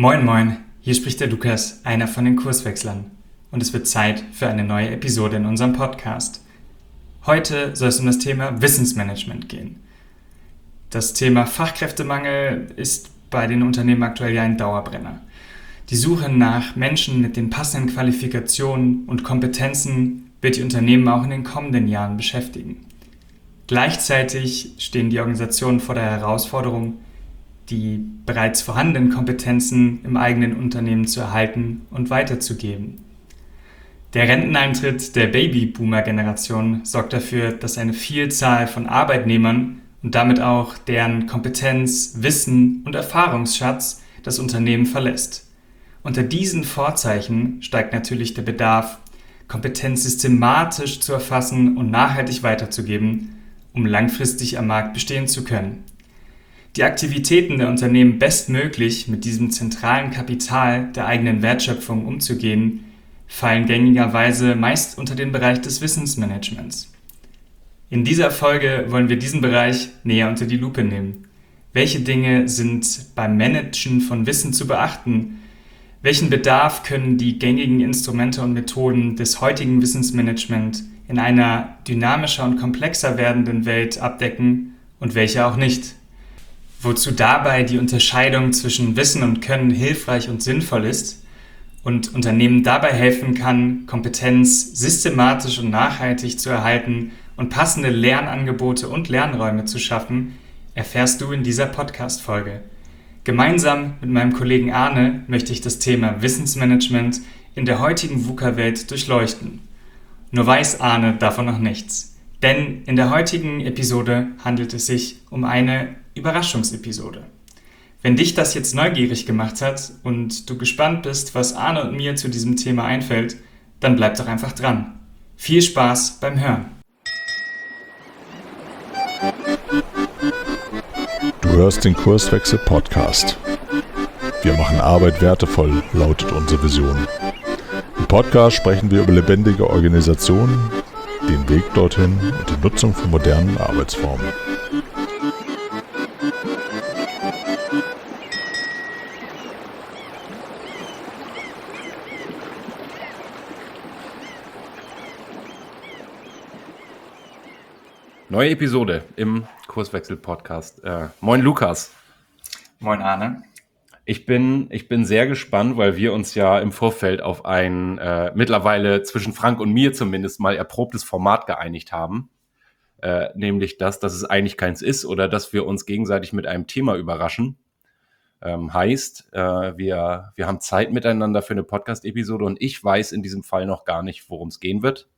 Moin moin, hier spricht der Lukas, einer von den Kurswechslern. Und es wird Zeit für eine neue Episode in unserem Podcast. Heute soll es um das Thema Wissensmanagement gehen. Das Thema Fachkräftemangel ist bei den Unternehmen aktuell ja ein Dauerbrenner. Die Suche nach Menschen mit den passenden Qualifikationen und Kompetenzen wird die Unternehmen auch in den kommenden Jahren beschäftigen. Gleichzeitig stehen die Organisationen vor der Herausforderung, die bereits vorhandenen Kompetenzen im eigenen Unternehmen zu erhalten und weiterzugeben. Der Renteneintritt der Babyboomer-Generation sorgt dafür, dass eine Vielzahl von Arbeitnehmern und damit auch deren Kompetenz, Wissen und Erfahrungsschatz das Unternehmen verlässt. Unter diesen Vorzeichen steigt natürlich der Bedarf, Kompetenz systematisch zu erfassen und nachhaltig weiterzugeben, um langfristig am Markt bestehen zu können. Die Aktivitäten der Unternehmen bestmöglich mit diesem zentralen Kapital der eigenen Wertschöpfung umzugehen, fallen gängigerweise meist unter den Bereich des Wissensmanagements. In dieser Folge wollen wir diesen Bereich näher unter die Lupe nehmen. Welche Dinge sind beim Managen von Wissen zu beachten? Welchen Bedarf können die gängigen Instrumente und Methoden des heutigen Wissensmanagement in einer dynamischer und komplexer werdenden Welt abdecken und welche auch nicht? Wozu dabei die Unterscheidung zwischen Wissen und Können hilfreich und sinnvoll ist und Unternehmen dabei helfen kann, Kompetenz systematisch und nachhaltig zu erhalten und passende Lernangebote und Lernräume zu schaffen, erfährst du in dieser Podcast-Folge. Gemeinsam mit meinem Kollegen Arne möchte ich das Thema Wissensmanagement in der heutigen VUCA-Welt durchleuchten. Nur weiß Arne davon noch nichts. Denn in der heutigen Episode handelt es sich um eine Überraschungsepisode. Wenn dich das jetzt neugierig gemacht hat und du gespannt bist, was Arne und mir zu diesem Thema einfällt, dann bleib doch einfach dran. Viel Spaß beim Hören. Du hörst den Kurswechsel-Podcast. Wir machen Arbeit wertevoll, lautet unsere Vision. Im Podcast sprechen wir über lebendige Organisationen, den Weg dorthin und die Nutzung von modernen Arbeitsformen. Neue Episode im Kurswechsel-Podcast. Moin Lukas. Moin Arne. Ich bin sehr gespannt, weil wir uns ja im Vorfeld auf ein mittlerweile zwischen Frank und mir zumindest mal erprobtes Format geeinigt haben. Nämlich dass es eigentlich keins ist oder dass wir uns gegenseitig mit einem Thema überraschen. Heißt, wir haben Zeit miteinander für eine Podcast-Episode und ich weiß in diesem Fall noch gar nicht, worum es gehen wird.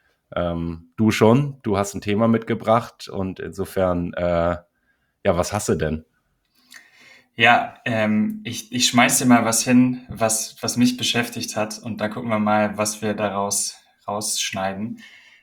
Du schon, du hast ein Thema mitgebracht und insofern, was hast du denn? Ja, ich schmeiß dir mal was hin, was mich beschäftigt hat und dann gucken wir mal, was wir daraus rausschneiden.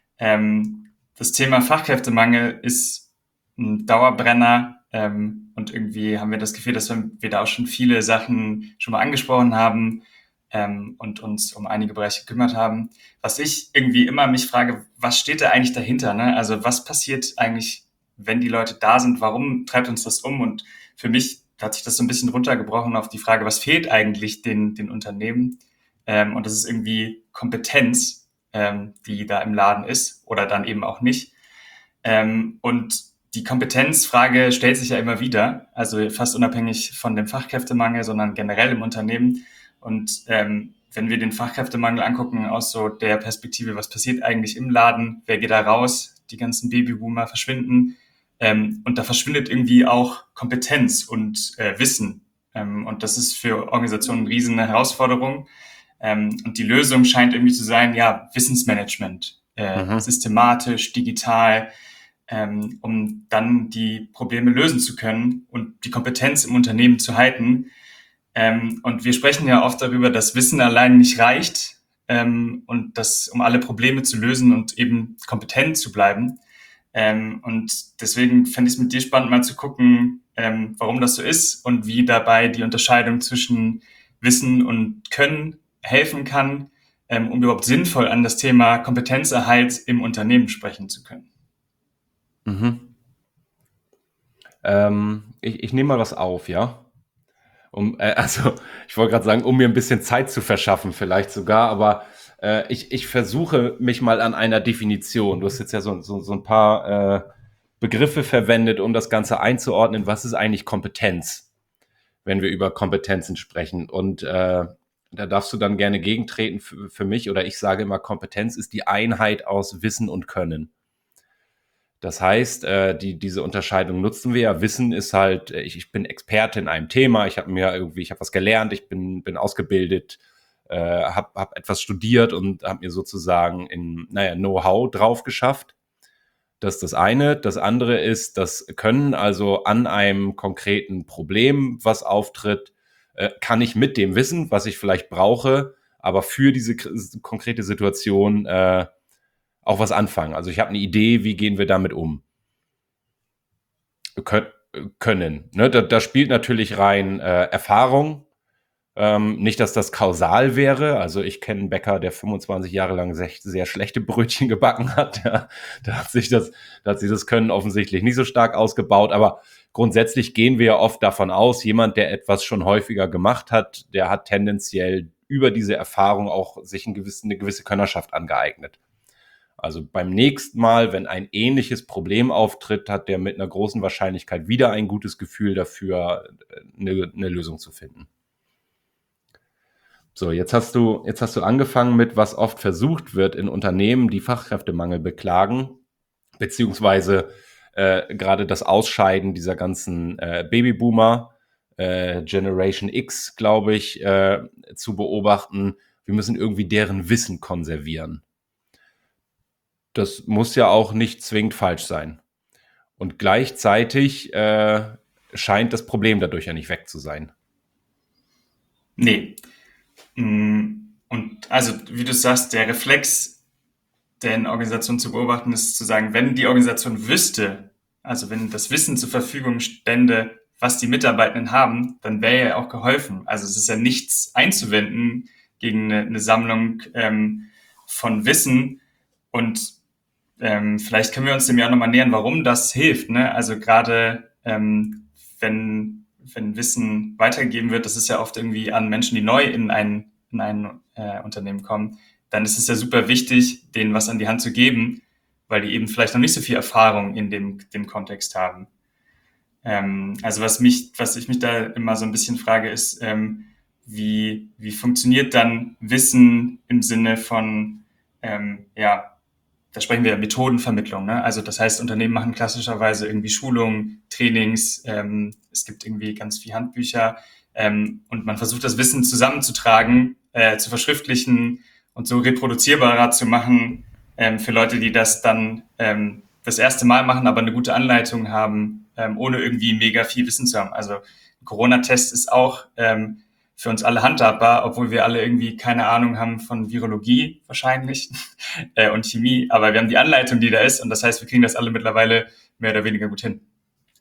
Das Thema Fachkräftemangel ist ein Dauerbrenner und irgendwie haben wir das Gefühl, dass wir da auch schon viele Sachen schon mal angesprochen haben und uns um einige Bereiche gekümmert haben. Was ich irgendwie immer mich frage, was steht da eigentlich dahinter? Ne? Also was passiert eigentlich, wenn die Leute da sind? Warum treibt uns das um? Und für mich hat sich das so ein bisschen runtergebrochen auf die Frage, was fehlt eigentlich den Unternehmen? Und das ist irgendwie Kompetenz, die da im Laden ist oder dann eben auch nicht. Und die Kompetenzfrage stellt sich ja immer wieder, also fast unabhängig von dem Fachkräftemangel, sondern generell im Unternehmen. Und wenn wir den Fachkräftemangel angucken aus so der Perspektive, was passiert eigentlich im Laden, wer geht da raus, die ganzen Babyboomer verschwinden und da verschwindet irgendwie auch Kompetenz und Wissen. Und das ist für Organisationen eine riesen Herausforderung. Und die Lösung scheint irgendwie zu sein, ja, Wissensmanagement, systematisch, digital, um dann die Probleme lösen zu können und die Kompetenz im Unternehmen zu halten. Und wir sprechen ja oft darüber, dass Wissen allein nicht reicht und das, um alle Probleme zu lösen und eben kompetent zu bleiben. Und deswegen fände ich es mit dir spannend, mal zu gucken, warum das so ist und wie dabei die Unterscheidung zwischen Wissen und Können helfen kann, um überhaupt sinnvoll an das Thema Kompetenzerhalt im Unternehmen sprechen zu können. Ich nehme mal was auf, ja? Also ich wollte gerade sagen, um mir ein bisschen Zeit zu verschaffen, vielleicht sogar, aber ich versuche mich mal an einer Definition. Du hast jetzt ja so ein paar Begriffe verwendet, um das Ganze einzuordnen. Was ist eigentlich Kompetenz, wenn wir über Kompetenzen sprechen? Und da darfst du dann gerne gegentreten für mich, oder ich sage immer, Kompetenz ist die Einheit aus Wissen und Können. Das heißt, diese Unterscheidung nutzen wir ja. Wissen ist halt, ich bin Experte in einem Thema, ich habe was gelernt, ich bin ausgebildet, hab etwas studiert und habe mir sozusagen Know-how drauf geschafft. Das ist das eine. Das andere ist das Können, also an einem konkreten Problem, was auftritt, kann ich mit dem Wissen, was ich vielleicht brauche, aber für diese konkrete Situation auch was anfangen. Also ich habe eine Idee, wie gehen wir damit um? Können. Ne? Da spielt natürlich rein Erfahrung. Nicht, dass das kausal wäre. Also ich kenne einen Bäcker, der 25 Jahre lang sehr schlechte Brötchen gebacken hat. Ja, da hat sich das Können offensichtlich nicht so stark ausgebaut. Aber grundsätzlich gehen wir ja oft davon aus, jemand, der etwas schon häufiger gemacht hat, der hat tendenziell über diese Erfahrung auch sich eine gewisse Könnerschaft angeeignet. Also beim nächsten Mal, wenn ein ähnliches Problem auftritt, hat der mit einer großen Wahrscheinlichkeit wieder ein gutes Gefühl dafür, eine Lösung zu finden. So, jetzt hast du angefangen mit, was oft versucht wird in Unternehmen, die Fachkräftemangel beklagen, beziehungsweise gerade das Ausscheiden dieser ganzen Babyboomer, Generation X, glaube ich, zu beobachten. Wir müssen irgendwie deren Wissen konservieren. Das muss ja auch nicht zwingend falsch sein. Und gleichzeitig scheint das Problem dadurch ja nicht weg zu sein. Nee. Und also, wie du sagst, der Reflex, der in Organisationen zu beobachten ist, zu sagen, wenn die Organisation wüsste, also wenn das Wissen zur Verfügung stände, was die Mitarbeitenden haben, dann wäre ja auch geholfen. Also es ist ja nichts einzuwenden gegen eine Sammlung von Wissen, und vielleicht können wir uns dem ja nochmal nähern, warum das hilft. Ne? Also gerade wenn Wissen weitergegeben wird, das ist ja oft irgendwie an Menschen, die neu in ein Unternehmen kommen, dann ist es ja super wichtig, denen was an die Hand zu geben, weil die eben vielleicht noch nicht so viel Erfahrung in dem Kontext haben. Also was ich mich da immer so ein bisschen frage, ist, wie funktioniert dann Wissen im Sinne von, da sprechen wir Methodenvermittlung, ne? Also das heißt, Unternehmen machen klassischerweise irgendwie Schulungen, Trainings, es gibt irgendwie ganz viel Handbücher, und man versucht das Wissen zusammenzutragen, zu verschriftlichen und so reproduzierbarer zu machen für Leute, die das dann das erste Mal machen, aber eine gute Anleitung haben, ohne irgendwie mega viel Wissen zu haben. Also ein Corona-Test ist auch für uns alle handhabbar, obwohl wir alle irgendwie keine Ahnung haben von Virologie wahrscheinlich und Chemie, aber wir haben die Anleitung, die da ist, und das heißt, wir kriegen das alle mittlerweile mehr oder weniger gut hin.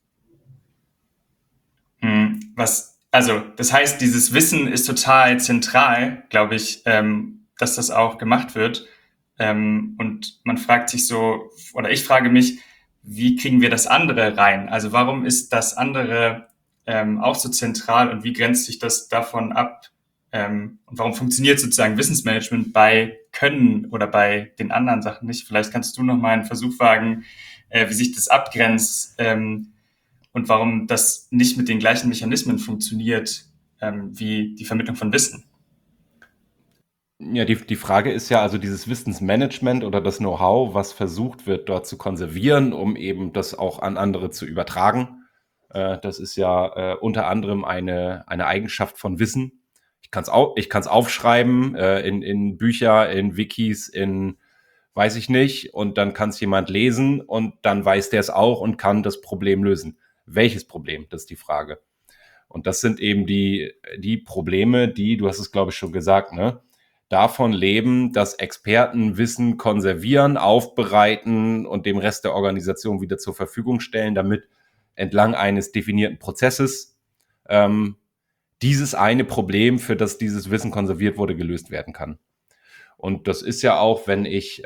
Das heißt, dieses Wissen ist total zentral, glaube ich, dass das auch gemacht wird. Und man fragt sich so, oder ich frage mich, wie kriegen wir das andere rein? Also warum ist das andere auch so zentral, und wie grenzt sich das davon ab? Und warum funktioniert sozusagen Wissensmanagement bei Können oder bei den anderen Sachen nicht? Vielleicht kannst du noch mal einen Versuch wagen, wie sich das abgrenzt, und warum das nicht mit den gleichen Mechanismen funktioniert wie die Vermittlung von Wissen. Ja, die Frage ist ja, also dieses Wissensmanagement oder das Know-how, was versucht wird, dort zu konservieren, um eben das auch an andere zu übertragen. Das ist ja unter anderem eine Eigenschaft von Wissen. Ich kann's aufschreiben in Bücher, in Wikis, in weiß ich nicht, und dann kann es jemand lesen und dann weiß der es auch und kann das Problem lösen. Welches Problem? Das ist die Frage. Und das sind eben die Probleme, die, du hast es glaube ich schon gesagt, ne, davon leben, dass Experten Wissen konservieren, aufbereiten und dem Rest der Organisation wieder zur Verfügung stellen, damit entlang eines definierten Prozesses dieses eine Problem, für das dieses Wissen konserviert wurde, gelöst werden kann. Und das ist ja auch, wenn ich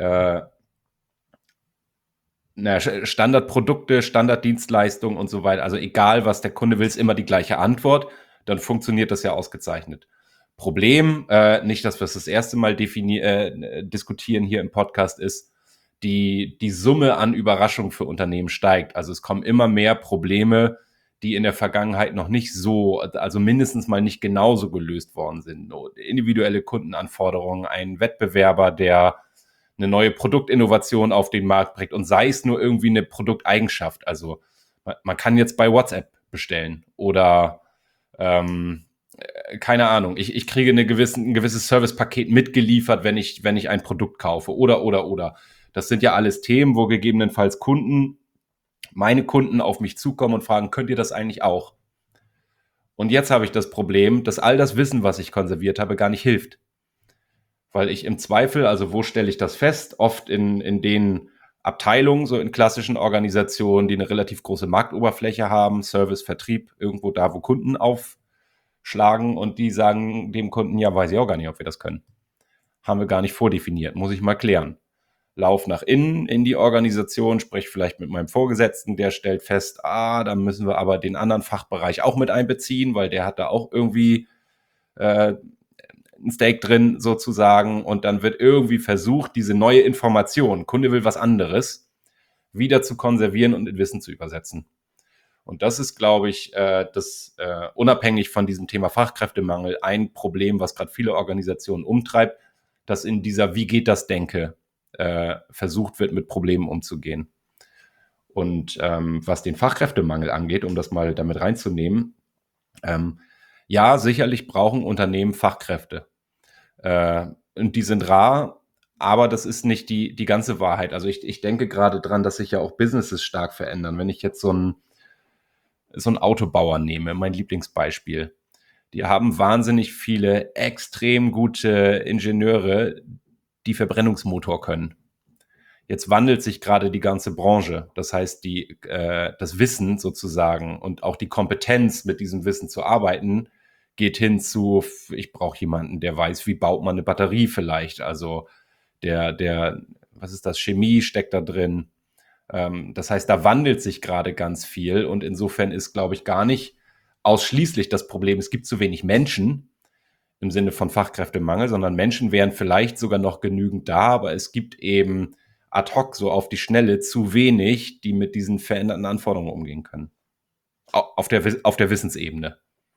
Standardprodukte, Standarddienstleistungen und so weiter, also egal, was der Kunde will, ist immer die gleiche Antwort. dann funktioniert das ja ausgezeichnet. Problem, nicht, dass wir es das erste Mal diskutieren hier im Podcast, ist, die Summe an Überraschungen für Unternehmen steigt. Also es kommen immer mehr Probleme, die in der Vergangenheit noch nicht so, also mindestens mal nicht genauso gelöst worden sind. Individuelle Kundenanforderungen, ein Wettbewerber, der eine neue Produktinnovation auf den Markt bringt und sei es nur irgendwie eine Produkteigenschaft. Also man kann jetzt bei WhatsApp bestellen oder keine Ahnung, ich kriege ein gewisses Servicepaket mitgeliefert, wenn ich ein Produkt kaufe oder. Das sind ja alles Themen, wo gegebenenfalls meine Kunden auf mich zukommen und fragen, könnt ihr das eigentlich auch? Und jetzt habe ich das Problem, dass all das Wissen, was ich konserviert habe, gar nicht hilft. Weil ich im Zweifel, also wo stelle ich das fest? Oft in den Abteilungen, so in klassischen Organisationen, die eine relativ große Marktoberfläche haben, Service, Vertrieb, irgendwo da, wo Kunden aufschlagen und die sagen dem Kunden, ja, weiß ich auch gar nicht, ob wir das können. Haben wir gar nicht vordefiniert, muss ich mal klären. Lauf nach innen in die Organisation, sprich vielleicht mit meinem Vorgesetzten, der stellt fest, da müssen wir aber den anderen Fachbereich auch mit einbeziehen, weil der hat da auch irgendwie ein Stake drin sozusagen und dann wird irgendwie versucht, diese neue Information, Kunde will was anderes, wieder zu konservieren und in Wissen zu übersetzen. Und das ist, glaube ich, unabhängig von diesem Thema Fachkräftemangel ein Problem, was gerade viele Organisationen umtreibt, dass in dieser Wie geht das Denke versucht wird, mit Problemen umzugehen. Und was den Fachkräftemangel angeht, um das mal damit reinzunehmen, ja, sicherlich brauchen Unternehmen Fachkräfte. Und die sind rar, aber das ist nicht die ganze Wahrheit. Also ich denke gerade dran, dass sich ja auch Businesses stark verändern. Wenn ich jetzt so einen Autobauer nehme, mein Lieblingsbeispiel, die haben wahnsinnig viele extrem gute Ingenieure, die Verbrennungsmotor können. Jetzt wandelt sich gerade die ganze Branche. Das heißt, das Wissen sozusagen und auch die Kompetenz, mit diesem Wissen zu arbeiten, geht hin zu, ich brauche jemanden, der weiß, wie baut man eine Batterie vielleicht. Also was ist das, Chemie steckt da drin. Das heißt, da wandelt sich gerade ganz viel und insofern ist, glaube ich, gar nicht ausschließlich das Problem, es gibt zu wenig Menschen im Sinne von Fachkräftemangel, sondern Menschen wären vielleicht sogar noch genügend da, aber es gibt eben ad hoc so auf die Schnelle zu wenig, die mit diesen veränderten Anforderungen umgehen können. Auf der Wissensebene.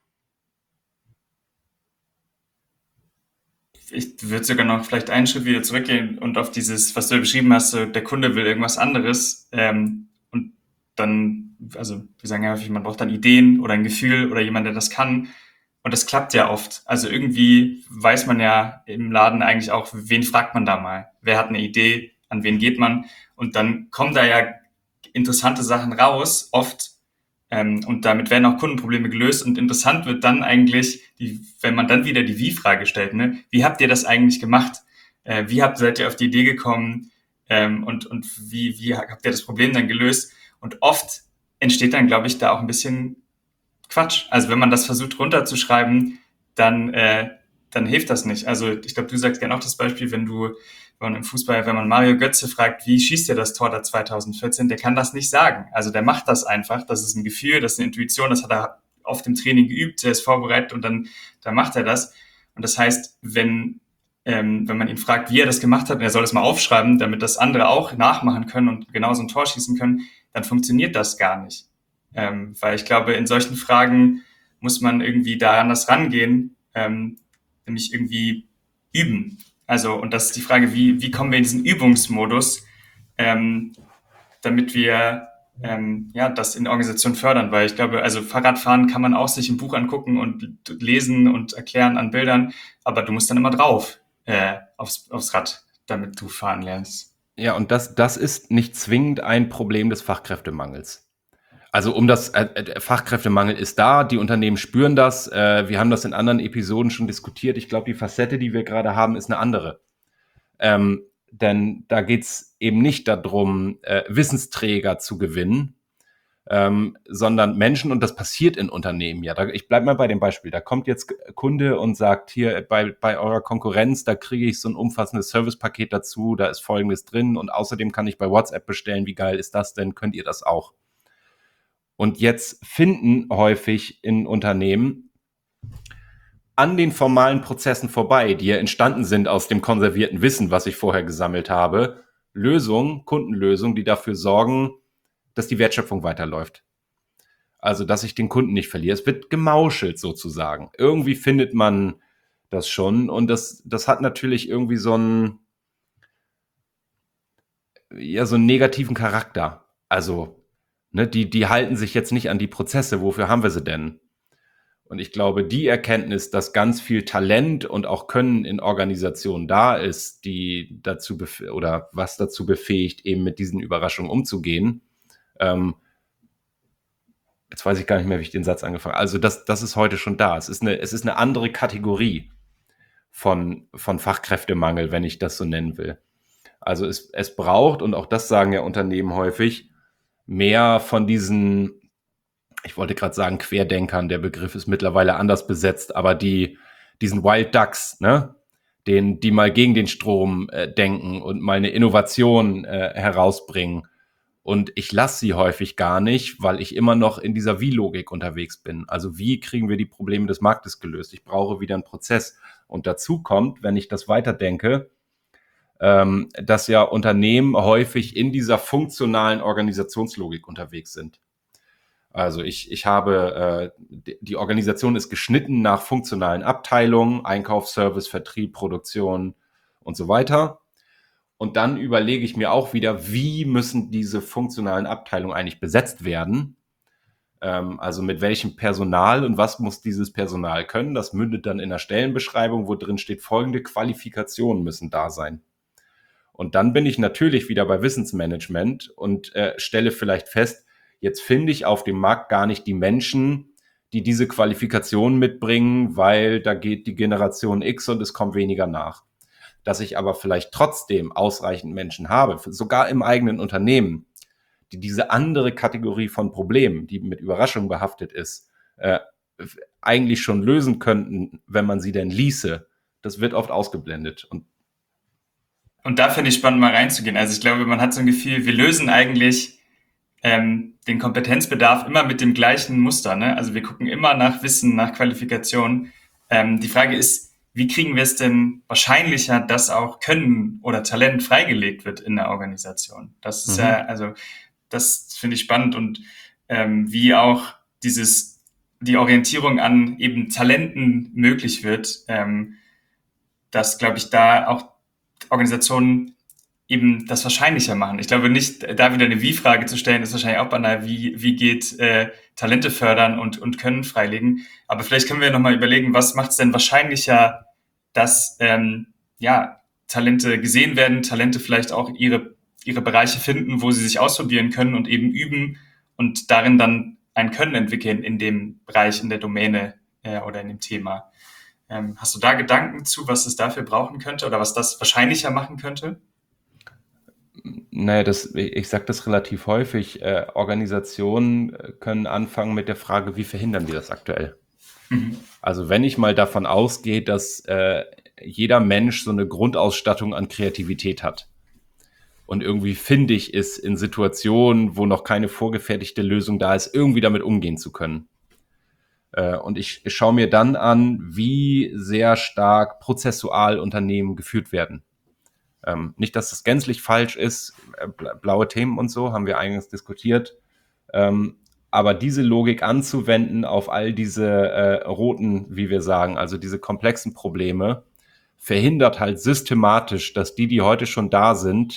Ich würde sogar noch vielleicht einen Schritt wieder zurückgehen und auf dieses, was du beschrieben hast, so, der Kunde will irgendwas anderes und dann, also wir sagen ja häufig, man braucht dann Ideen oder ein Gefühl oder jemand, der das kann. Und das klappt ja oft. Also irgendwie weiß man ja im Laden eigentlich auch, wen fragt man da mal? Wer hat eine Idee? An wen geht man? Und dann kommen da ja interessante Sachen raus, oft. Und damit werden auch Kundenprobleme gelöst. Und interessant wird dann eigentlich, wenn man dann wieder die Wie-Frage stellt, ne? Wie habt ihr das eigentlich gemacht? Seid ihr auf die Idee gekommen? Und wie habt ihr das Problem dann gelöst? Und oft entsteht dann, glaube ich, da auch ein bisschen Quatsch. Also wenn man das versucht runterzuschreiben, dann hilft das nicht. Also ich glaube, du sagst gerne auch das Beispiel, wenn man im Fußball, wenn man Mario Götze fragt, wie schießt er das Tor da 2014, der kann das nicht sagen. Also der macht das einfach. Das ist ein Gefühl, das ist eine Intuition, das hat er auf dem Training geübt, der ist vorbereitet und dann macht er das. Und das heißt, wenn man ihn fragt, wie er das gemacht hat, und er soll es mal aufschreiben, damit das andere auch nachmachen können und genauso ein Tor schießen können, dann funktioniert das gar nicht. Weil ich glaube, in solchen Fragen muss man irgendwie da anders rangehen, nämlich irgendwie üben. Also, und das ist die Frage, wie kommen wir in diesen Übungsmodus, damit wir das in der Organisation fördern, weil ich glaube, also Fahrradfahren kann man auch sich im Buch angucken und lesen und erklären an Bildern, aber du musst dann immer drauf aufs Rad, damit du fahren lernst. Ja, und das ist nicht zwingend ein Problem des Fachkräftemangels. Also Fachkräftemangel ist da, die Unternehmen spüren das, wir haben das in anderen Episoden schon diskutiert. Ich glaube, die Facette, die wir gerade haben, ist eine andere. Denn da geht's eben nicht darum, Wissensträger zu gewinnen, sondern Menschen, und das passiert in Unternehmen ja. Ich bleibe mal bei dem Beispiel. Da kommt jetzt Kunde und sagt, hier bei eurer Konkurrenz, da kriege ich so ein umfassendes Servicepaket dazu, da ist Folgendes drin und außerdem kann ich bei WhatsApp bestellen. Wie geil ist das denn? Könnt ihr das auch? Und jetzt finden häufig in Unternehmen an den formalen Prozessen vorbei, die ja entstanden sind aus dem konservierten Wissen, was ich vorher gesammelt habe, Kundenlösungen, die dafür sorgen, dass die Wertschöpfung weiterläuft. Also, dass ich den Kunden nicht verliere. Es wird gemauschelt sozusagen. Irgendwie findet man das schon und das hat natürlich irgendwie so einen negativen Charakter. Also, ne, die halten sich jetzt nicht an die Prozesse. Wofür haben wir sie denn? Und ich glaube, die Erkenntnis, dass ganz viel Talent und auch Können in Organisationen da ist, die was dazu befähigt, eben mit diesen Überraschungen umzugehen. Jetzt weiß ich gar nicht mehr, wie ich den Satz angefangen habe. Also das ist heute schon da. Es ist eine andere Kategorie von Fachkräftemangel, wenn ich das so nennen will. Also es braucht, und auch das sagen ja Unternehmen häufig, mehr von diesen, ich wollte gerade sagen Querdenkern, der Begriff ist mittlerweile anders besetzt, aber diesen Wild Ducks, ne? Die mal gegen den Strom denken und mal eine Innovation herausbringen. Und ich lasse sie häufig gar nicht, weil ich immer noch in dieser Wie-Logik unterwegs bin. Also wie kriegen wir die Probleme des Marktes gelöst? Ich brauche wieder einen Prozess. Und dazu kommt, wenn ich das weiterdenke, dass ja Unternehmen häufig in dieser funktionalen Organisationslogik unterwegs sind. Also ich habe, die Organisation ist geschnitten nach funktionalen Abteilungen, Einkauf, Service, Vertrieb, Produktion und so weiter. Und dann überlege ich mir auch wieder, wie müssen diese funktionalen Abteilungen eigentlich besetzt werden? Also mit welchem Personal und was muss dieses Personal können? Das mündet dann in einer Stellenbeschreibung, wo drin steht, folgende Qualifikationen müssen da sein. Und dann bin ich natürlich wieder bei Wissensmanagement und stelle vielleicht fest, jetzt finde ich auf dem Markt gar nicht die Menschen, die diese Qualifikationen mitbringen, weil da geht die Generation X und es kommt weniger nach. Dass ich aber vielleicht trotzdem ausreichend Menschen habe, sogar im eigenen Unternehmen, die diese andere Kategorie von Problemen, die mit Überraschung behaftet ist, eigentlich schon lösen könnten, wenn man sie denn ließe. Das wird oft ausgeblendet. Und da finde ich spannend, mal reinzugehen. Also ich glaube, man hat so ein Gefühl, wir lösen eigentlich den Kompetenzbedarf immer mit dem gleichen Muster. Ne? Also wir gucken immer nach Wissen, nach Qualifikation. Die Frage ist, wie kriegen wir es denn wahrscheinlicher, dass auch Können oder Talent freigelegt wird in der Organisation? Das ist das finde ich spannend und wie auch die Orientierung an eben Talenten möglich wird, dass, glaube ich, da auch Organisationen eben das wahrscheinlicher machen. Ich glaube nicht, da wieder eine Wie-Frage zu stellen, ist wahrscheinlich auch banal, wie geht Talente fördern und Können freilegen. Aber vielleicht können wir nochmal überlegen, was macht es denn wahrscheinlicher, dass Talente gesehen werden, Talente vielleicht auch ihre Bereiche finden, wo sie sich ausprobieren können und eben üben und darin dann ein Können entwickeln in dem Bereich, in der Domäne oder in dem Thema. Hast du da Gedanken zu, was es dafür brauchen könnte oder was das wahrscheinlicher machen könnte? Naja, ich sage das relativ häufig. Organisationen können anfangen mit der Frage, wie verhindern wir das aktuell? Mhm. Also wenn ich mal davon ausgehe, dass jeder Mensch so eine Grundausstattung an Kreativität hat und irgendwie findig ist in Situationen, wo noch keine vorgefertigte Lösung da ist, irgendwie damit umgehen zu können. Und ich schaue mir dann an, wie sehr stark prozessual Unternehmen geführt werden. Nicht, dass das gänzlich falsch ist, blaue Themen und so, haben wir eingangs diskutiert. Aber diese Logik anzuwenden auf all diese roten, wie wir sagen, also diese komplexen Probleme, verhindert halt systematisch, dass die heute schon da sind,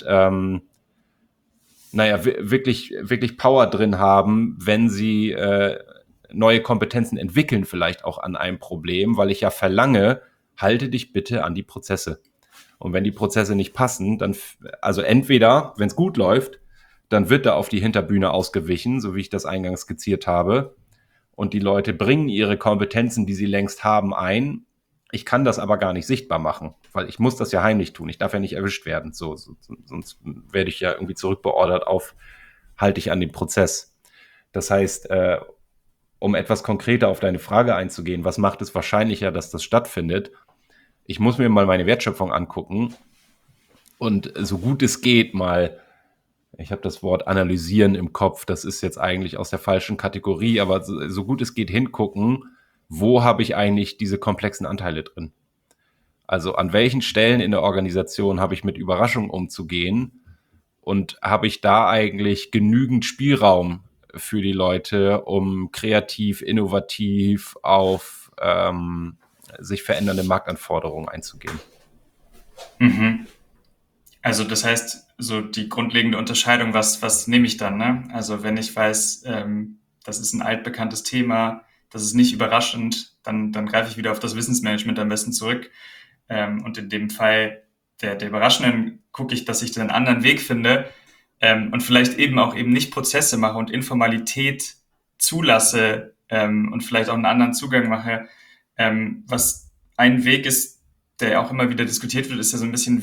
wirklich, wirklich Power drin haben, wenn sie neue Kompetenzen entwickeln, vielleicht auch an einem Problem, weil ich ja verlange, halte dich bitte an die Prozesse. Und wenn die Prozesse nicht passen, dann, also entweder, wenn es gut läuft, dann wird da auf die Hinterbühne ausgewichen, so wie ich das eingangs skizziert habe. Und die Leute bringen ihre Kompetenzen, die sie längst haben, ein. Ich kann das aber gar nicht sichtbar machen, weil ich muss das ja heimlich tun. Ich darf ja nicht erwischt werden. Sonst werde ich ja irgendwie zurückbeordert auf, halte ich an den Prozess. Das heißt, um etwas konkreter auf deine Frage einzugehen, was macht es wahrscheinlicher, dass das stattfindet? Ich muss mir mal meine Wertschöpfung angucken und so gut es geht mal, ich habe das Wort analysieren im Kopf, das ist jetzt eigentlich aus der falschen Kategorie, aber so gut es geht hingucken, wo habe ich eigentlich diese komplexen Anteile drin? Also an welchen Stellen in der Organisation habe ich mit Überraschungen umzugehen und habe ich da eigentlich genügend Spielraum für die Leute, um kreativ, innovativ auf sich verändernde Marktanforderungen einzugehen? Mhm. Also das heißt, so die grundlegende Unterscheidung, was nehme ich dann, ne? Also wenn ich weiß, das ist ein altbekanntes Thema, das ist nicht überraschend, dann greife ich wieder auf das Wissensmanagement am besten zurück. Und in dem Fall der Überraschenden gucke ich, dass ich den anderen Weg finde, und vielleicht eben auch eben nicht Prozesse mache und Informalität zulasse, und vielleicht auch einen anderen Zugang mache. Was ein Weg ist, der auch immer wieder diskutiert wird, ist ja so ein bisschen,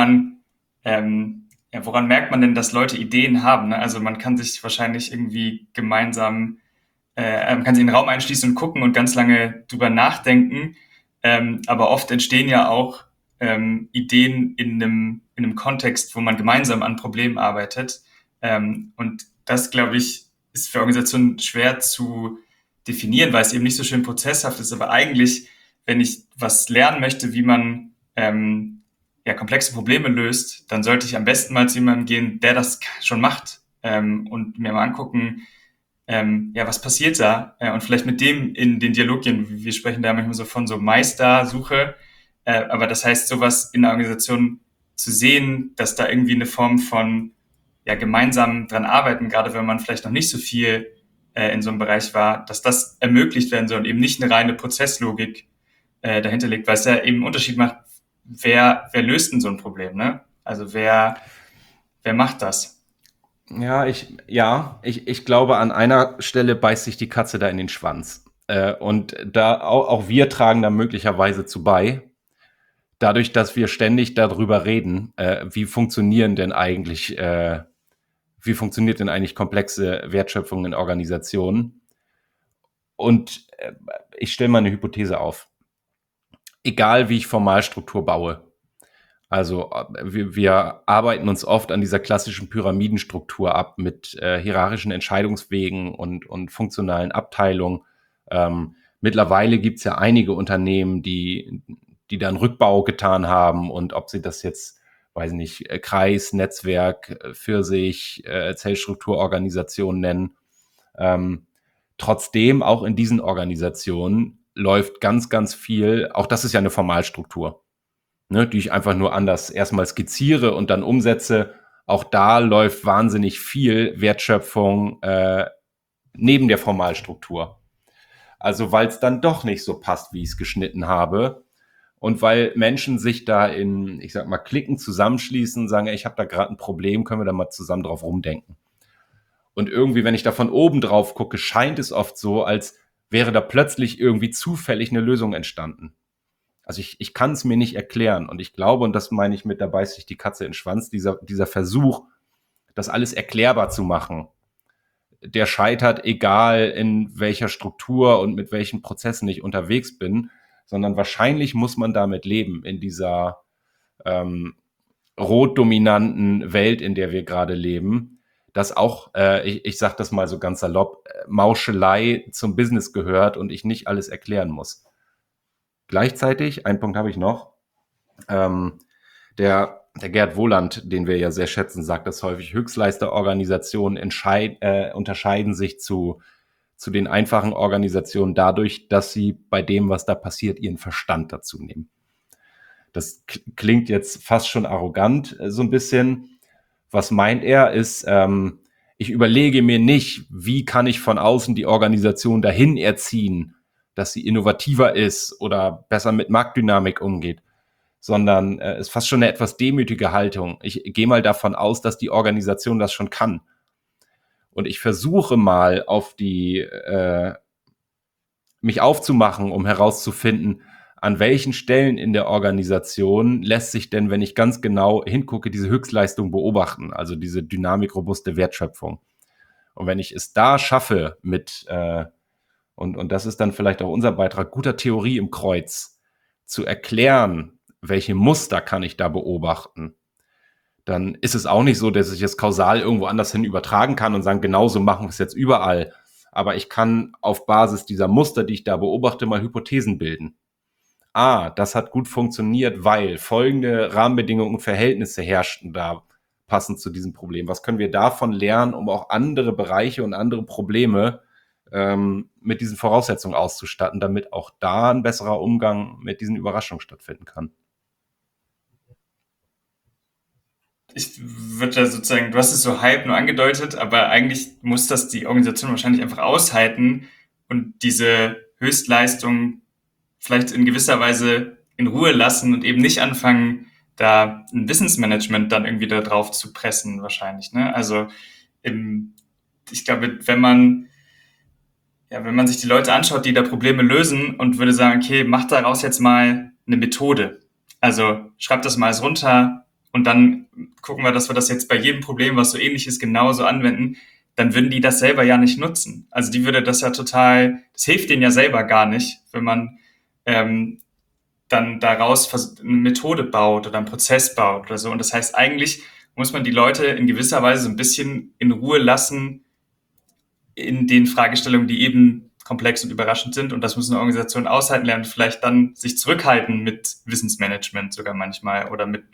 woran merkt man denn, dass Leute Ideen haben? Ne? Also man kann sich wahrscheinlich irgendwie gemeinsam, man kann sich in den Raum einschließen und gucken und ganz lange drüber nachdenken. Aber oft entstehen ja auch Ideen in einem Kontext, wo man gemeinsam an Problemen arbeitet. Und das, glaube ich, ist für Organisationen schwer zu definieren, weil es eben nicht so schön prozesshaft ist. Aber eigentlich, wenn ich was lernen möchte, wie man komplexe Probleme löst, dann sollte ich am besten mal zu jemandem gehen, der das schon macht, und mir mal angucken, was passiert da? Und vielleicht mit dem in den Dialog gehen. Wir sprechen da manchmal so von so Meistersuche, aber das heißt, sowas in der Organisation zu sehen, dass da irgendwie eine Form von gemeinsam dran arbeiten, gerade wenn man vielleicht noch nicht so viel in so einem Bereich war, dass das ermöglicht werden soll und eben nicht eine reine Prozesslogik dahinter liegt, weil es ja eben einen Unterschied macht, wer löst denn so ein Problem, ne? Also wer macht das? Ich glaube, an einer Stelle beißt sich die Katze da in den Schwanz. Und da auch wir tragen da möglicherweise zu bei, dadurch, dass wir ständig darüber reden, wie funktioniert denn eigentlich komplexe Wertschöpfung in Organisationen. Und ich stelle mal eine Hypothese auf. Egal, wie ich Formalstruktur baue. Also wir arbeiten uns oft an dieser klassischen Pyramidenstruktur ab mit hierarchischen Entscheidungswegen und funktionalen Abteilungen. Mittlerweile gibt es ja einige Unternehmen, die da einen Rückbau getan haben, und ob sie das jetzt, weiß nicht, Kreis, Netzwerk, Pfirsich, Zellstrukturorganisation nennen. Trotzdem, auch in diesen Organisationen läuft ganz, ganz viel, auch das ist ja eine Formalstruktur, ne, die ich einfach nur anders erstmal skizziere und dann umsetze. Auch da läuft wahnsinnig viel Wertschöpfung neben der Formalstruktur. Also weil es dann doch nicht so passt, wie ich es geschnitten habe. Und weil Menschen sich da in, ich sag mal, Klicken zusammenschließen, sagen, ich habe da gerade ein Problem, können wir da mal zusammen drauf rumdenken. Und irgendwie, wenn ich da von oben drauf gucke, scheint es oft so, als wäre da plötzlich irgendwie zufällig eine Lösung entstanden. Also ich kann es mir nicht erklären. Und ich glaube, und das meine ich mit, da beißt sich die Katze in den Schwanz, dieser Versuch, das alles erklärbar zu machen, der scheitert, egal in welcher Struktur und mit welchen Prozessen ich unterwegs bin, sondern wahrscheinlich muss man damit leben, in dieser rot-dominanten Welt, in der wir gerade leben, dass auch, ich sage das mal so ganz salopp, Mauschelei zum Business gehört und ich nicht alles erklären muss. Gleichzeitig, einen Punkt habe ich noch, der Gerd Wohland, den wir ja sehr schätzen, sagt das häufig, Höchstleisterorganisationen unterscheiden sich zu den einfachen Organisationen dadurch, dass sie bei dem, was da passiert, ihren Verstand dazu nehmen. Das klingt jetzt fast schon arrogant, so ein bisschen. Was meint er, ist, ich überlege mir nicht, wie kann ich von außen die Organisation dahin erziehen, dass sie innovativer ist oder besser mit Marktdynamik umgeht, sondern ist fast schon eine etwas demütige Haltung. Ich gehe mal davon aus, dass die Organisation das schon kann. Und ich versuche mal mich aufzumachen, um herauszufinden, an welchen Stellen in der Organisation lässt sich denn, wenn ich ganz genau hingucke, diese Höchstleistung beobachten, also diese dynamikrobuste Wertschöpfung. Und wenn ich es da schaffe und das ist dann vielleicht auch unser Beitrag, guter Theorie im Kreuz, zu erklären, welche Muster kann ich da beobachten, dann ist es auch nicht so, dass ich es kausal irgendwo anders hin übertragen kann und sagen, genauso machen wir es jetzt überall. aber ich kann auf Basis dieser Muster, die ich da beobachte, mal Hypothesen bilden. Das hat gut funktioniert, weil folgende Rahmenbedingungen und Verhältnisse herrschten da passend zu diesem Problem. Was können wir davon lernen, um auch andere Bereiche und andere Probleme mit diesen Voraussetzungen auszustatten, damit auch da ein besserer Umgang mit diesen Überraschungen stattfinden kann? Ich würde sozusagen, du hast es so halb nur angedeutet, aber eigentlich muss das die Organisation wahrscheinlich einfach aushalten und diese Höchstleistung vielleicht in gewisser Weise in Ruhe lassen und eben nicht anfangen, da ein Wissensmanagement dann irgendwie da drauf zu pressen wahrscheinlich. Ne? Also ich glaube, wenn man sich die Leute anschaut, die da Probleme lösen und würde sagen, okay, mach daraus jetzt mal eine Methode. Also schreib das mal runter und dann gucken wir, dass wir das jetzt bei jedem Problem, was so ähnlich ist, genauso anwenden, dann würden die das selber ja nicht nutzen. Also die würde das ja total, das hilft denen ja selber gar nicht, wenn man dann daraus eine Methode baut oder einen Prozess baut oder so. Und das heißt, eigentlich muss man die Leute in gewisser Weise so ein bisschen in Ruhe lassen in den Fragestellungen, die eben komplex und überraschend sind. Und das muss eine Organisation aushalten lernen, vielleicht dann sich zurückhalten mit Wissensmanagement sogar manchmal oder mit.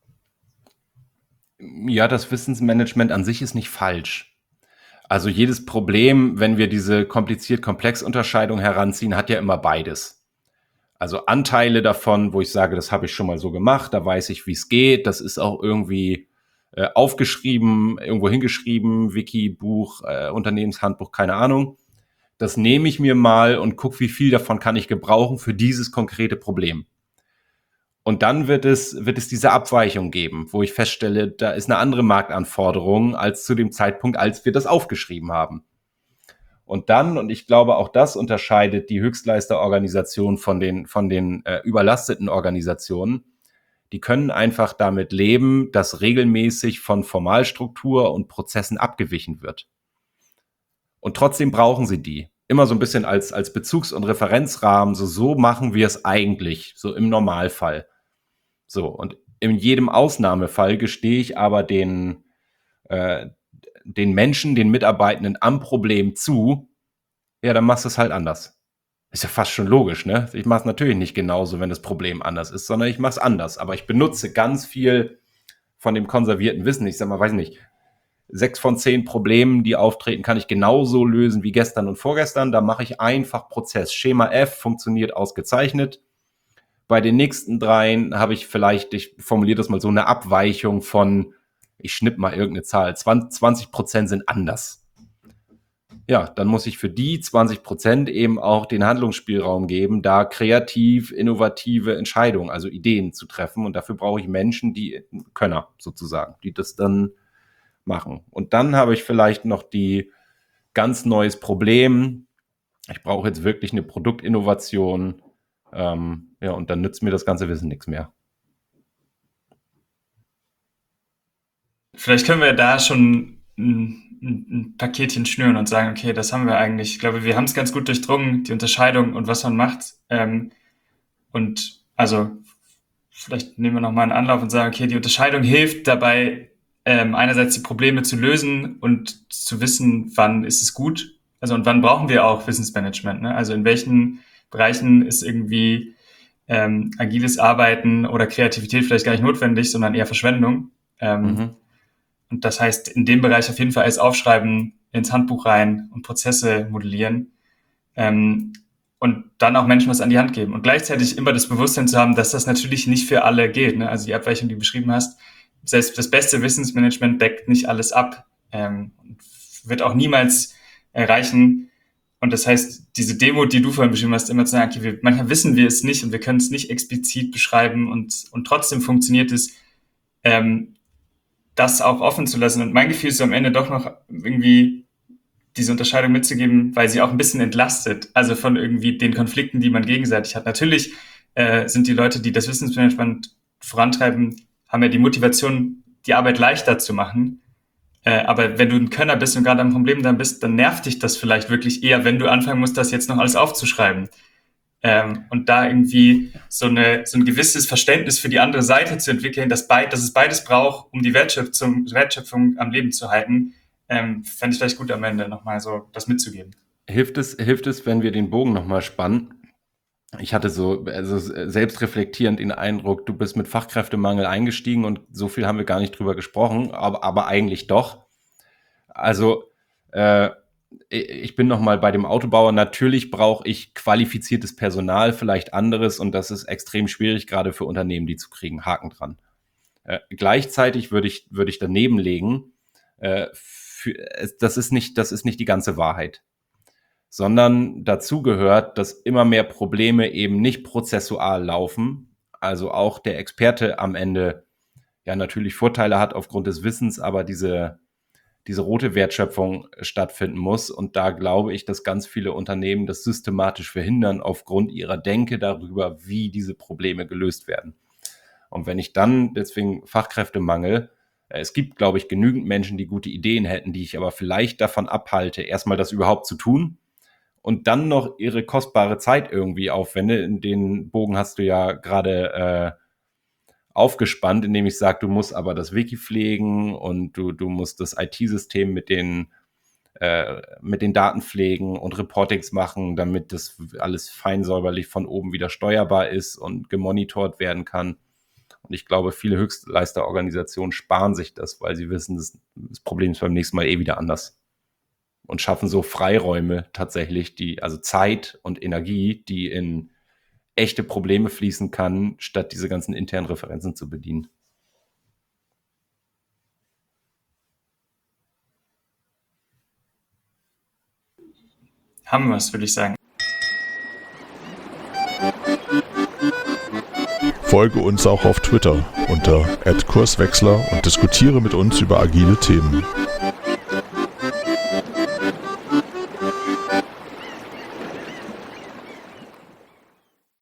Ja, das Wissensmanagement an sich ist nicht falsch. Also jedes Problem, wenn wir diese kompliziert-komplex-Unterscheidung heranziehen, hat ja immer beides. Also Anteile davon, wo ich sage, das habe ich schon mal so gemacht, da weiß ich, wie es geht, das ist auch irgendwie aufgeschrieben, irgendwo hingeschrieben, Wiki, Buch, Unternehmenshandbuch, keine Ahnung. Das nehme ich mir mal und gucke, wie viel davon kann ich gebrauchen für dieses konkrete Problem. Und dann wird es diese Abweichung geben, wo ich feststelle, da ist eine andere Marktanforderung als zu dem Zeitpunkt, als wir das aufgeschrieben haben. Und dann, und ich glaube, auch das unterscheidet die Höchstleisterorganisation von den überlasteten Organisationen, die können einfach damit leben, dass regelmäßig von Formalstruktur und Prozessen abgewichen wird. Und trotzdem brauchen sie die. Immer so ein bisschen als Bezugs- und Referenzrahmen, so machen wir es eigentlich, so im Normalfall. So, und in jedem Ausnahmefall gestehe ich aber den Menschen, den Mitarbeitenden am Problem zu, ja, dann machst du es halt anders. Ist ja fast schon logisch, ne? Ich mache es natürlich nicht genauso, wenn das Problem anders ist, sondern ich mache es anders. Aber ich benutze ganz viel von dem konservierten Wissen. Ich sag mal, weiß nicht, 6 von 10 Problemen, die auftreten, kann ich genauso lösen wie gestern und vorgestern. Da mache ich einfach Prozess. Schema F funktioniert ausgezeichnet. Bei den nächsten 3 habe ich vielleicht, ich formuliere das mal so, eine Abweichung von, ich schnipp mal irgendeine Zahl, 20% sind anders. Ja, dann muss ich für die 20% eben auch den Handlungsspielraum geben, da kreativ, innovative Entscheidungen, also Ideen zu treffen. Und dafür brauche ich Menschen, die Könner sozusagen, die das dann machen. Und dann habe ich vielleicht noch die ganz neues Problem. Ich brauche jetzt wirklich eine Produktinnovation. Und dann nützt mir das ganze Wissen nichts mehr. Vielleicht können wir da schon ein Paketchen schnüren und sagen, okay, das haben wir eigentlich. Ich glaube, wir haben es ganz gut durchdrungen, die Unterscheidung und was man macht. Und also vielleicht nehmen wir nochmal einen Anlauf und sagen, okay, die Unterscheidung hilft dabei, einerseits die Probleme zu lösen und zu wissen, wann ist es gut, also und wann brauchen wir auch Wissensmanagement, ne? Also in welchen Bereichen ist irgendwie agiles Arbeiten oder Kreativität vielleicht gar nicht notwendig, sondern eher Verschwendung. Und das heißt, in dem Bereich auf jeden Fall alles aufschreiben, ins Handbuch rein und Prozesse modellieren und dann auch Menschen was an die Hand geben. Und gleichzeitig immer das Bewusstsein zu haben, dass das natürlich nicht für alle gilt, ne? Also die Abweichung, die du beschrieben hast, selbst das beste Wissensmanagement deckt nicht alles ab und wird auch niemals erreichen. Und das heißt, diese Demut, die du vorhin beschrieben hast, immer zu sagen, okay, manchmal wissen wir es nicht und wir können es nicht explizit beschreiben und trotzdem funktioniert es, das auch offen zu lassen. Und mein Gefühl ist so am Ende doch noch irgendwie diese Unterscheidung mitzugeben, weil sie auch ein bisschen entlastet, also von irgendwie den Konflikten, die man gegenseitig hat. Natürlich sind die Leute, die das Wissensmanagement vorantreiben, haben ja die Motivation, die Arbeit leichter zu machen. Aber wenn du ein Könner bist und gerade am Problem dann bist, dann nervt dich das vielleicht wirklich eher, wenn du anfangen musst, das jetzt noch alles aufzuschreiben. Und da irgendwie so ein gewisses Verständnis für die andere Seite zu entwickeln, dass es beides braucht, um die Wertschöpfung am Leben zu halten, fände ich vielleicht gut am Ende nochmal so das mitzugeben. hilft es, wenn wir den Bogen nochmal spannen? Ich hatte selbstreflektierend den Eindruck, du bist mit Fachkräftemangel eingestiegen und so viel haben wir gar nicht drüber gesprochen, aber eigentlich doch. Also ich bin nochmal bei dem Autobauer. Natürlich brauche ich qualifiziertes Personal, vielleicht anderes, und das ist extrem schwierig, gerade für Unternehmen, die zu kriegen. Haken dran. Gleichzeitig würde ich daneben legen, das ist nicht die ganze Wahrheit, sondern dazu gehört, dass immer mehr Probleme eben nicht prozessual laufen, also auch der Experte am Ende ja natürlich Vorteile hat aufgrund des Wissens, aber diese rote Wertschöpfung stattfinden muss. Und da glaube ich, dass ganz viele Unternehmen das systematisch verhindern aufgrund ihrer Denke darüber, wie diese Probleme gelöst werden. Und wenn ich dann deswegen Fachkräftemangel, es gibt, glaube ich, genügend Menschen, die gute Ideen hätten, die ich aber vielleicht davon abhalte, erstmal das überhaupt zu tun und dann noch ihre kostbare Zeit irgendwie aufwende. In den Bogen hast du ja gerade aufgespannt, indem ich sage, du musst aber das Wiki pflegen und du musst das IT-System mit den Daten pflegen und Reportings machen, damit das alles fein säuberlich von oben wieder steuerbar ist und gemonitort werden kann. Und ich glaube, viele Höchstleisterorganisationen sparen sich das, weil sie wissen, das Problem ist beim nächsten Mal wieder anders. Und schaffen so Freiräume tatsächlich, also Zeit und Energie, die in echte Probleme fließen kann, statt diese ganzen internen Referenzen zu bedienen. Haben wir es, würde ich sagen. Folge uns auch auf Twitter unter @Kurswechsler und diskutiere mit uns über agile Themen.